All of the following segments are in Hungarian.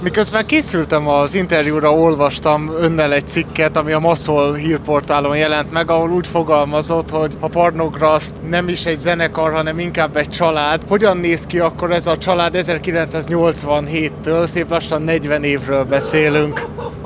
Miközben készültem az interjúra, olvastam önnel egy cikket, ami a Maszol hírportálon jelent meg, ahol úgy fogalmazott, hogy a Pornograszt nem is egy zenekar, hanem inkább egy család. Hogyan néz ki akkor ez a család 1987-től, szép lassan 40 évről beszélünk?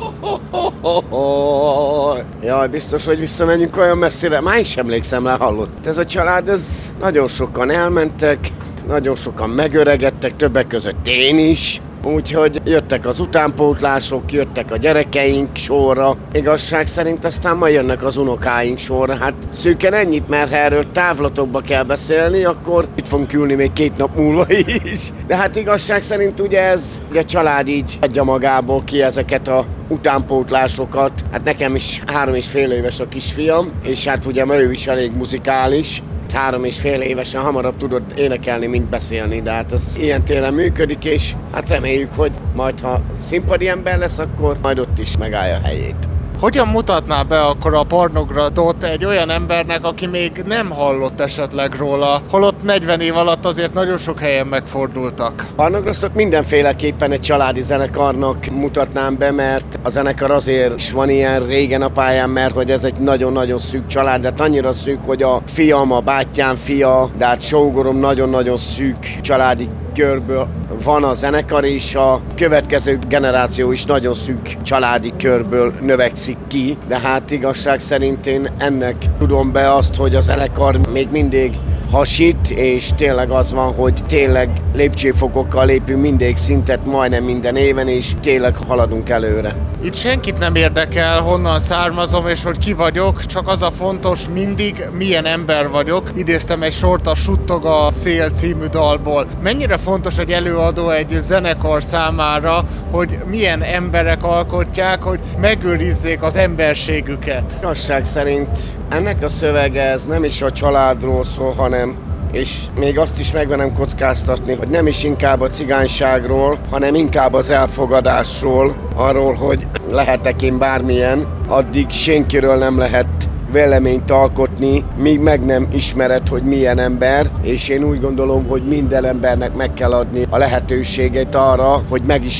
Jaj, biztos, hogy visszamegyünk olyan messzire. Már is emlékszem rá, hallott. Ez a család, ez nagyon sokan elmentek, nagyon sokan megöregedtek, többek között én is. Úgyhogy jöttek az utánpótlások, jöttek a gyerekeink sorra. Igazság szerint aztán ma jönnek az unokáink sorra. Hát szűken ennyit, mert ha erről távlatokba kell beszélni, akkor itt fogunk ülni még 2 nap múlva is. De hát igazság szerint ugye ez a család így adja magából ki ezeket a utánpótlásokat. Hát nekem is 3,5 éves a kisfiam, és hát ugye ő is elég muzikális. 3,5 évesen hamarabb tudod énekelni, mint beszélni, de hát ez ilyen téren működik, és hát reméljük, hogy majd ha színpadi ember lesz, akkor majd ott is megállja a helyét. Hogyan mutatná be akkor a Pornogradot egy olyan embernek, aki még nem hallott esetleg róla, holott 40 év alatt azért nagyon sok helyen megfordultak? Pornograsztot mindenféleképpen egy családi zenekarnak mutatnám be, mert a zenekar azért is van ilyen régen a pályán, mert hogy ez egy nagyon-nagyon szűk család, de annyira szűk, hogy a fiam, a bátyám fia, de hát sógorom nagyon-nagyon szűk családi körből van a zenekar, és a következő generáció is nagyon szűk családi körből növekszik ki, de hát igazság szerint én ennek tudom be azt, hogy a zenekar még mindig hasít, és tényleg az van, hogy tényleg lépcsőfokokkal lépünk mindig szintet majdnem minden éven, és tényleg haladunk előre. Itt senkit nem érdekel, honnan származom és hogy ki vagyok, csak az a fontos mindig, milyen ember vagyok. Idéztem egy sort a Suttog a szél című dalból. Mennyire fontos egy előadó egy zenekar számára, hogy milyen emberek alkotják, hogy megőrizzék az emberségüket? Igazság szerint ennek a szövege ez nem is a családról szól, hanem és még azt is megvenem kockáztatni, hogy nem is inkább a cigányságról, hanem inkább az elfogadásról, arról, hogy lehetek én bármilyen, addig senkiről nem lehet véleményt alkotni, míg meg nem ismered, hogy milyen ember, és én úgy gondolom, hogy minden embernek meg kell adni a lehetőséget arra, hogy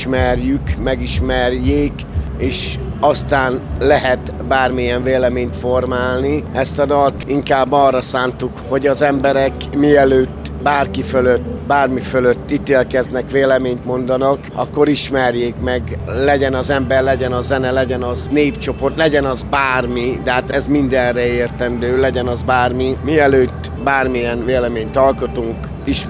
megismerjék, és aztán lehet bármilyen véleményt formálni. Ezt a dalt inkább arra szántuk, hogy az emberek mielőtt bárki fölött, bármi fölött ítélkeznek, véleményt mondanak, akkor ismerjék meg, legyen az ember, legyen az zene, legyen az népcsoport, legyen az bármi, de hát ez mindenre értendő, legyen az bármi. Mielőtt bármilyen véleményt alkotunk,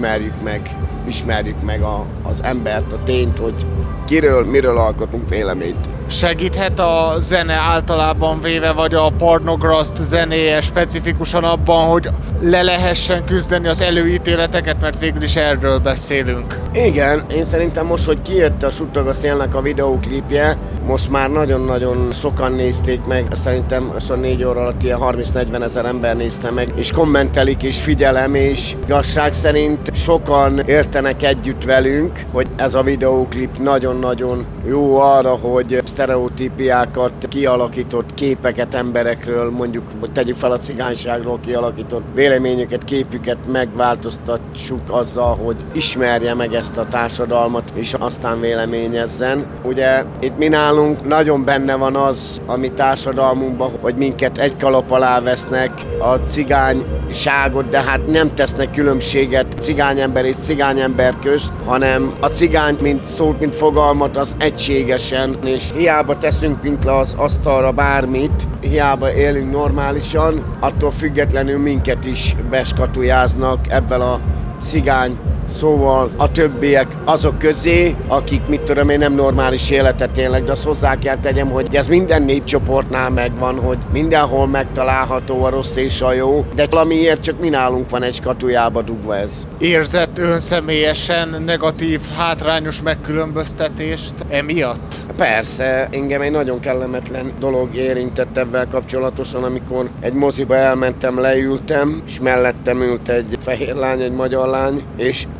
ismerjük meg az embert, a tényt, hogy kiről, miről alkotunk véleményt. Segíthet a zene általában véve, vagy a Pornograszt zenéje specifikusan abban, hogy le lehessen küzdeni az előítéleteket, mert végül is erről beszélünk. Igen, én szerintem most, hogy kijött a Suttog a szélnek a videóklipje, most már nagyon-nagyon sokan nézték meg, szerintem 24 óra alatt ilyen 30-40 ezer ember nézte meg, és kommentelik, és figyelem, és igazság szerint sokan értenek együtt velünk, hogy ez a videóklip nagyon-nagyon jó arra, hogy sztereotípiákat kialakított képeket emberekről, mondjuk, hogy tegyük fel a cigányságról kialakított véleményeket, képüket megváltoztassuk azzal, hogy ismerje meg ezt a társadalmat, és aztán véleményezzen. Ugye itt mi nálunk nagyon benne van az, ami társadalmunkban, hogy minket egy kalap alá vesznek, a cigányságot, de hát nem tesznek különbséget cigányember és cigányember közt, hanem a cigányt, mint szót, mint fogalmat, az egységesen, és hiába teszünk mint le az asztalra bármit, hiába élünk normálisan, attól függetlenül minket is beskatujáznak ebben a cigány szóval a többiek azok közé, akik mit tudom én nem normális életet élnek, de azt hozzá kell tegyem, hogy ez minden népcsoportnál megvan, hogy mindenhol megtalálható a rossz és a jó, de valamiért csak mi nálunk van egy skatujába dugva ez. Érzett ön személyesen negatív, hátrányos megkülönböztetést emiatt? Persze, engem egy nagyon kellemetlen dolog érintett ebben kapcsolatosan, amikor egy moziba elmentem, leültem, és mellettem ült egy fehér lány, egy magyar lány, és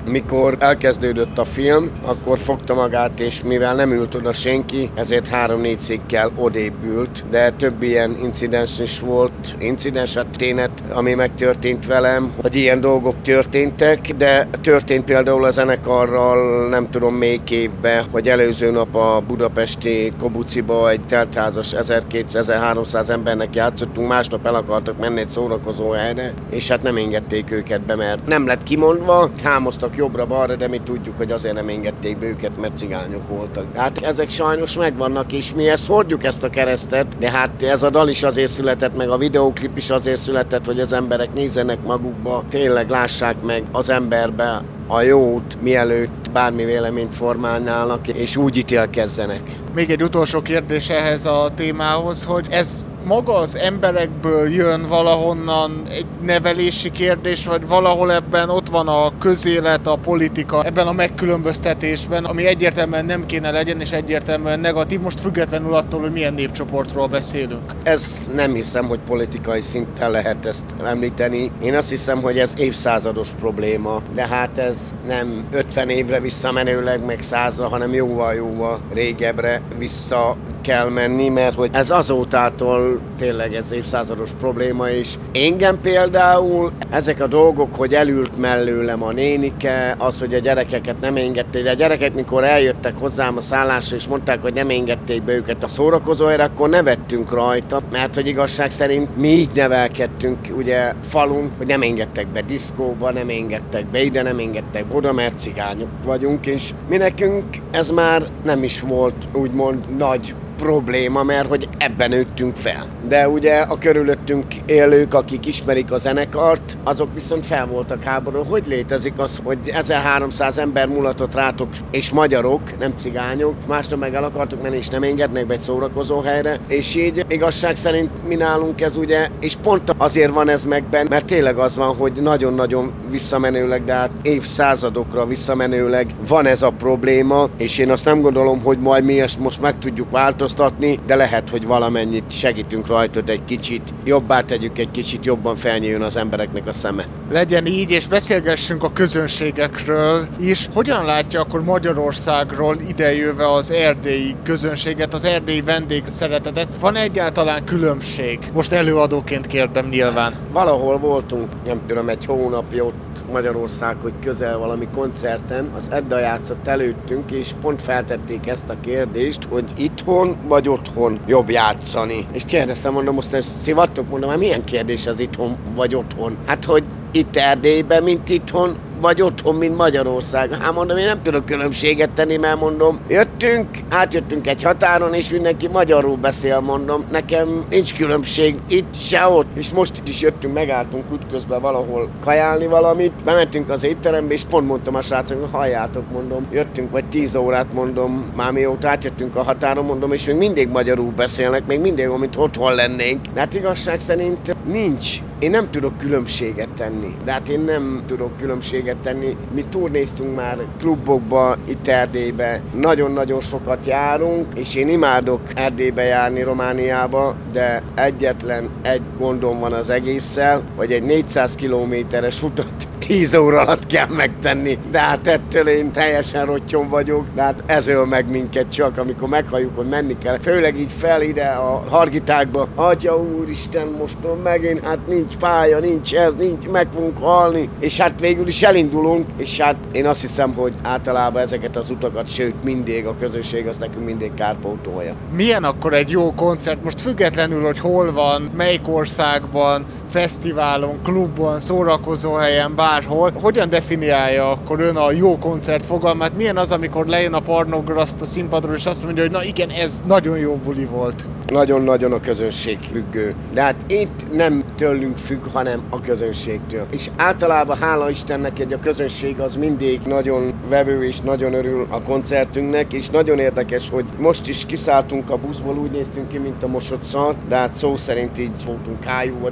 Mikor elkezdődött a film, akkor fogta magát, és mivel nem ült oda senki, ezért 3-4 székkel odébb ült, de több ilyen incidens is volt, történet, ami megtörtént velem, hogy ilyen dolgok történtek, de történt például a zenekarral, nem tudom melyik évben, hogy előző nap a budapesti Kobuciba egy teltházas 1200-1300 embernek játszottunk, másnap el akartak menni egy szórakozó helyre, és hát nem engedték őket be, mert nem lett kimondva, hámoztak jobbra-balra, de mi tudjuk, hogy azért nem engedték be őket, mert cigányok voltak. Hát ezek sajnos megvannak, és mi ezt hordjuk, ezt a keresztet, de hát ez a dal is azért született, meg a videóklip is azért született, hogy az emberek nézzenek magukba, tényleg lássák meg az emberbe a jót, mielőtt bármi véleményt formálnának, és úgy ítélkezzenek. Még egy utolsó kérdés ehhez a témához, hogy ez maga az emberekből jön valahonnan egy nevelési kérdés, vagy valahol ebben ott van a közélet, a politika, ebben a megkülönböztetésben, ami egyértelműen nem kéne legyen, és egyértelműen negatív, most függetlenül attól, hogy milyen népcsoportról beszélünk. Ez nem hiszem, hogy politikai szinten lehet ezt említeni. Én azt hiszem, hogy ez évszázados probléma, de hát ez nem 50 évre visszamenőleg, meg 100-ra, hanem jóval régebbre vissza kell menni, mert hogy ez azótától tényleg ez évszázados probléma is. Engem például ezek a dolgok, hogy elült mellőlem a nénike, az, hogy a gyerekeket nem engedték, de a gyerekek mikor eljöttek hozzám a szállásra és mondták, hogy nem engedték be őket a szórakozóhelyre, akkor nevettünk rajta, mert hogy igazság szerint mi így nevelkedtünk ugye falun, hogy nem engedtek be diszkóba, nem engedtek be ide, nem engedtek be oda, mert cigányok vagyunk, és mi nekünk ez már nem is volt úgymond nagy probléma, mert hogy ebben nőttünk fel. De ugye a körülöttünk élők, akik ismerik a zenekart, azok viszont fel voltak háború. Hogy létezik az, hogy 1300 ember mulatott rátok, és magyarok, nem cigányok, másnap meg el akartok menni, és nem engednek be egy szórakozó helyre, és így igazság szerint mi nálunk ez ugye, és pont azért van ez megben, mert tényleg az van, hogy nagyon-nagyon visszamenőleg, de hát évszázadokra visszamenőleg van ez a probléma, és én azt nem gondolom, hogy majd mi ezt most meg tudjuk változtatni, de lehet, hogy valamennyit segítünk rajta, egy kicsit jobbá tegyük, egy kicsit jobban felnyíljon az embereknek a szeme. Legyen így, és beszélgessünk a közönségekről is. Hogyan látja akkor Magyarországról idejöve az erdélyi közönséget, az erdélyi vendégszeretetet? Van egyáltalán különbség? Most előadóként kérdem nyilván. Valahol voltunk, nem tudom, egy hónapja ott Magyarország, hogy közel valami koncerten, az Edda játszott előttünk, és pont feltették ezt a kérdést, hogy itthon vagy otthon jobb játszani. És kérdeztem, mondom, most ezt szivattok, mondom, hát milyen kérdés az itthon vagy otthon? Hát, hogy itt Erdélyben, mint itthon, vagy otthon, mint Magyarország. Hát mondom, én nem tudok különbséget tenni, mert mondom, átjöttünk egy határon, és mindenki magyarul beszél, mondom, nekem nincs különbség itt se ott. És most is jöttünk, megálltunk útközben valahol kajálni valamit, bementünk az étterembe, és pont mondtam a srácoknak, halljátok, mondom, jöttünk vagy 10 órát, mondom, már mióta átjöttünk a határon, mondom, és még mindig magyarul beszélnek, még mindig, amit otthon lennénk. De hát igazság szerint nincs. Én nem tudok különbséget tenni. De hát én nem tudok különbséget tenni. Mi turnéztunk már klubokba, itt Erdélybe. Nagyon-nagyon sokat járunk, és én imádok Erdélybe járni, Romániába, de egyetlen egy gondom van az egésszel, hogy egy 400 kilométeres utat 10 óra alatt kell megtenni, de hát ettől én teljesen rottyon vagyok, de hát ez öl meg minket csak, amikor meghalljuk, hogy menni kell. Főleg így fel ide a Hargitákba, Atya úristen, most megint, hát nincs pálya, nincs ez, nincs, meg fogunk halni, és hát végül is elindulunk, és hát én azt hiszem, hogy általában ezeket az utakat, sőt mindig a közösség az nekünk mindig kárpótolja. Milyen akkor egy jó koncert? Most függetlenül, hogy hol van, melyik országban, fesztiválon, klubban, szórakozóhelyen, bárhol. Hogyan definiálja akkor ön a jó koncert fogalmát? Milyen az, amikor lejön a Parnograszt a színpadról, és azt mondja, hogy na igen, ez nagyon jó buli volt? Nagyon-nagyon a közönség függő. De hát itt nem tőlünk függ, hanem a közönségtől. És általában, hála Istennek, a közönség az mindig nagyon vevő és nagyon örül a koncertünknek, és nagyon érdekes, hogy most is kiszálltunk a buszból, úgy néztünk ki, mint a mosott szar, de hát szó szerint így voltunk hájúva, de rakunk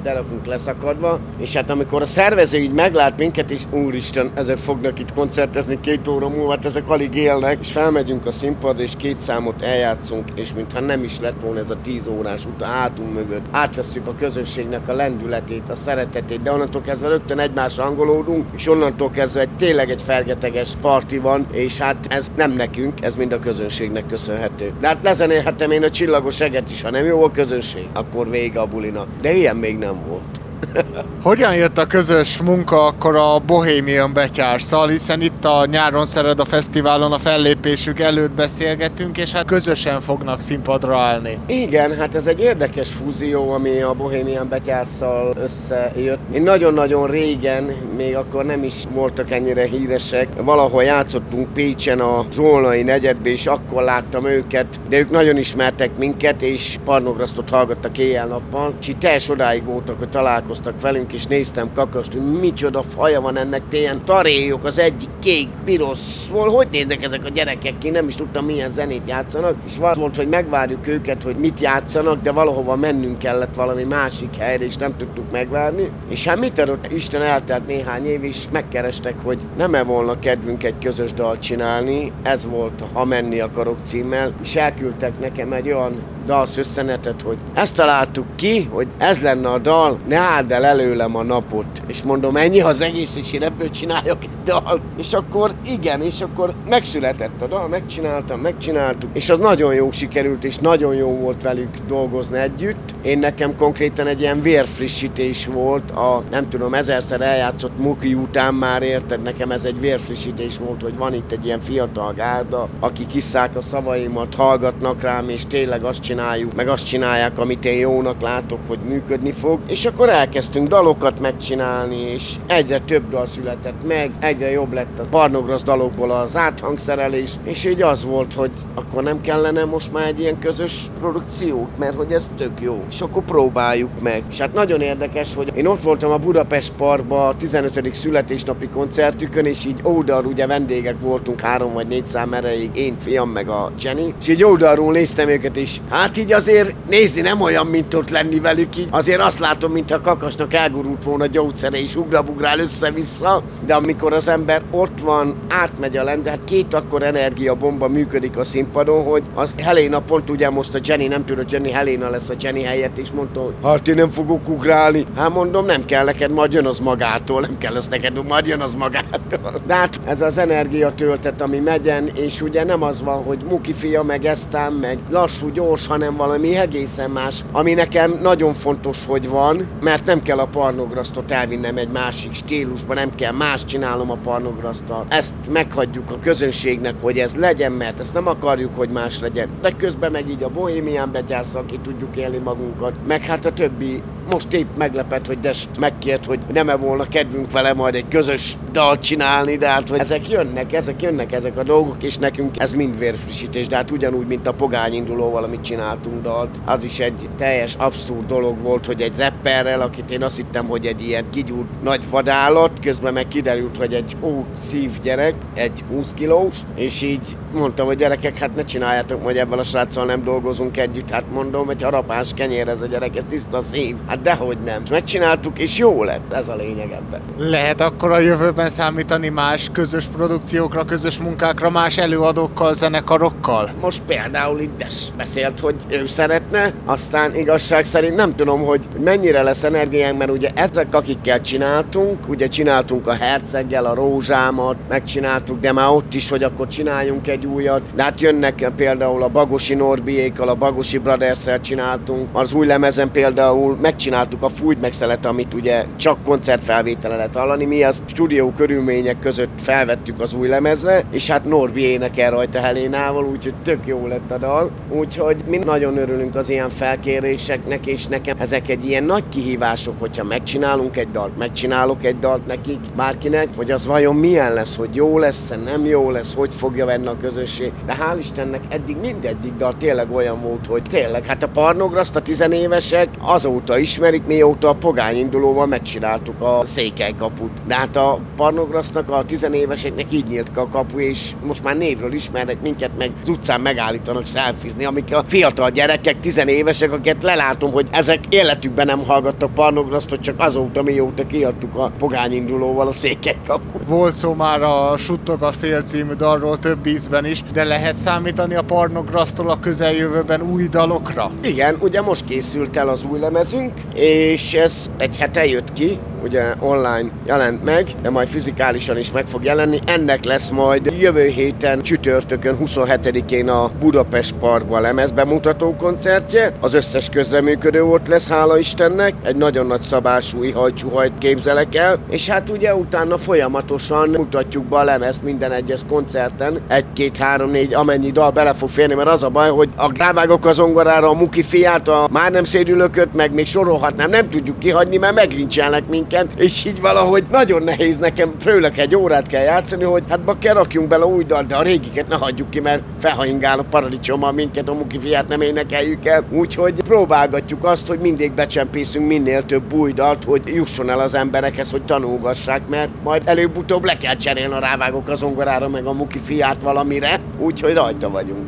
voltunk leszakadva, és hát amikor a szervező így meglát minket, és úristen, ezek fognak itt koncertezni 2 óra múlva, hát ezek alig élnek, és felmegyünk a színpadra, és 2 számot eljátszunk, és mintha nem is lett volna ez a 10 órás út a hátunk mögött. Átvesszük a közönségnek a lendületét, a szeretetét, de onnantól kezdve rögtön egymásra hangolódunk, és onnantól kezdve tényleg egy fergeteges parti van, és hát ez nem nekünk, ez mind a közönségnek köszönhető. De hát lezenélhettem én a Csillagos Eget is, ha nem jó a közönség, akkor vége a bulinak. De ilyen még nem volt. Hogyan jött a közös munka akkor a Bohemian Betyársszal, hiszen itt a Nyáron Szered a fesztiválon a fellépésük előtt beszélgettünk, és hát közösen fognak színpadra állni. Igen, hát ez egy érdekes fúzió, ami a Bohemian Betyársszal összejött. Én nagyon-nagyon régen, még akkor nem is voltak ennyire híresek, valahol játszottunk Pécsen a Zsolnai negyedbe, és akkor láttam őket, de ők nagyon ismertek minket, és Parnograsztot hallgattak éjjel-nappal, és így teljes odáig voltak, hogy találkoztak velünk, és néztem Kakast, hogy micsoda faja van ennek, ilyen taréjok, az egyik kék, piros, hogy néznek ezek a gyerekek ki, nem is tudtam milyen zenét játszanak, és volt, hogy megvárjuk őket, hogy mit játszanak, de valahova mennünk kellett valami másik helyre, és nem tudtuk megvárni, és hát mit adott Isten, eltelt néhány év, és megkerestek, hogy nem-e volna kedvünk egy közös dalt csinálni, ez volt a Ha menni akarok címmel, és elküldtek nekem egy olyan dalsz összenetet, hogy ezt találtuk ki, hogy ez lenne a dal, ne áld el előlem a napot. És mondom, ennyi az egész, és én ebből csináljak egy dal. És akkor igen, és akkor megszületett a dal, megcsináltuk, és az nagyon jó sikerült, és nagyon jó volt velük dolgozni együtt. Én nekem konkrétan egy ilyen vérfrissítés volt, a nem tudom, 1000-szer eljátszott Muki után már, érted, nekem ez egy vérfrissítés volt, hogy van itt egy ilyen fiatal gárda, akik hisszák a szavaimat, hallgatnak rám, és tényleg azt csinálják, amit én jónak látok, hogy működni fog. És akkor elkezdtünk dalokat megcsinálni, és egyre több dal született meg, egyre jobb lett a Parnograssz dalokból az áthangszerelés, és így az volt, hogy akkor nem kellene most már egy ilyen közös produkciót, mert hogy ez tök jó. És akkor próbáljuk meg. És hát nagyon érdekes, hogy én ott voltam a Budapest Parkban a 15. születésnapi koncertükön, és így oldalról ugye vendégek voltunk 3 vagy 4 szám erejéig, én, fiam, meg a Jenny, és így oldalról néztem őket, és hát így azért nézni nem olyan, mint ott lenni velük, így azért azt látom, mintha Kakasnak elgurult volna gyógyszere, és ugrabugrál össze-vissza, de amikor az ember ott van, átmegy a lend, hát 2 akkor energiabomba működik a színpadon, hogy azt Helena pont ugye most a Jenny nem tudott jönni, Helena lesz a Jenny helyett, és mondta, hogy hát én nem fogok ugrálni. Hát mondom, nem kell neked, majd jön az magától, nem kell ez neked, majd jön az magától. De hát ez az energiatöltet, ami megyen, és ugye nem az van, hogy Muki fia, meg Esztán, meg lassú, gyors, hanem valami egészen más, ami nekem nagyon fontos, hogy van, mert nem kell a Parnograsztot elvinnem egy másik stílusba, nem kell, más csinálom a Parnograszttal. Ezt meghagyjuk a közönségnek, hogy ez legyen, mert ezt nem akarjuk, hogy más legyen. De közben meg így a Bohemian Betyársszal ki tudjuk élni magunkat, meg hát a többi. Most épp meglepett, hogy Dest megkért, hogy nem-e volna kedvünk vele majd egy közös dalt csinálni, de hát hogy ezek jönnek ezek a dolgok, és nekünk ez mind vérfrissítés, de hát ugyanúgy, mint a Pogány indulóval, amit csináltunk dalt. Az is egy teljes abszurd dolog volt, hogy egy rapperrel, akit én azt hittem, hogy egy ilyen kigyúrt nagy vadállat, közben meg kiderült, hogy egy szív gyerek, egy 20 kilós, és így mondtam, hogy gyerekek, hát ne csináljátok, hogy ebben a sráccal nem dolgozunk együtt, hát mondom, egy harapás kenyér ez a gyerek, ez tiszta szív. Hát dehogy nem. Megcsináltuk, és jó lett, ez a lényeg ebben. Lehet akkor a jövőben számítani más közös produkciókra, közös munkákra, más előadókkal, zenekarokkal? Most például itt Des beszélt, hogy ő szeretne, aztán igazság szerint nem tudom, hogy mennyire lesz energiánk, mert ugye ezek, akikkel csináltunk, ugye csináltunk a Herceggel, a Rózsámat, megcsináltuk, de már ott is, hogy akkor csináljunk egy újat, de hát jönnek például a Bagosi Norbiékkal, a Bagosi Brothers-szel csináltunk, az új lemezen például megcsináltuk a Fújt meg Szelet, amit ugye csak koncertfelvétele lehet hallani, mi azt stúdió körülmények között felvettük az új lemezre, és hát Norbi énekel rajta Helénával, úgyhogy tök jó lett a dal. Úgyhogy mi nagyon örülünk az ilyen felkéréseknek, és nekem ezek egy ilyen nagy kihívások, hogyha megcsinálunk egy dalt, megcsinálok egy dalt nekik, bárkinek, hogy az vajon milyen lesz, hogy jó lesz, nem jó lesz, hogy fogja venni a közösség. De hál' Istennek eddig mindegyik dal tényleg olyan volt, hogy tényleg, hát a Parnograszt, a 10 évesek azóta is ismerik, mióta a pogányindulóval megcsináltuk a Székelykaput. De hát a Parnograsznak, a tizenéveseknek így nyílt a kapu, és most már névről ismernek minket, meg az utcán megállítanak szelfizni, amik a fiatal gyerekek, tizenévesek, akiket lelátom, hogy ezek életükben nem hallgattak Parnograsztot, csak azóta, mióta kiadtuk a pogányindulóval a Székelykaput. Volt szó már a Suttog a szél című dalról több ízben is, de lehet számítani a Parnograsztól a közeljövőben új dalokra? Igen, ugye most készült el az új lemezünk, és ez egy hete jött ki, ugye online jelent meg, de majd fizikálisan is meg fog jelenni. Ennek lesz majd jövő héten csütörtökön 27-én a Budapest Parkban lemezbemutató koncertje. Az összes közreműködő ott lesz, hála Istennek. Egy nagyon nagy szabású ihaj-csuhajt képzelek el, és hát ugye utána folyamatosan mutatjuk be a lemezt minden egyes koncerten. 1, 2, 3, 4, amennyi dal bele fog férni, mert az a baj, hogy a Rávágok a zongorára, a Muki fiát, a Már nem szédülököt, meg még sorolhatnám, nem tudjuk kihagyni, mert meglincselnek minket, és így valahogy nagyon nehéz nekem, főleg egy órát kell játszani, hogy hát bakker rakjunk bele új dal, de a régiket ne hagyjuk ki, mert felhajingál a paradicsommal minket, a Muki fiát nem énekeljük el. Úgyhogy próbálgatjuk azt, hogy mindig becsempészünk minél több új dalt, hogy jusson el az emberekhez, hogy tanulgassák, mert majd előbb-utóbb le kell cserélni a Rávágok a zongorára, meg a Muki fiát valamire, úgyhogy rajta vagyunk.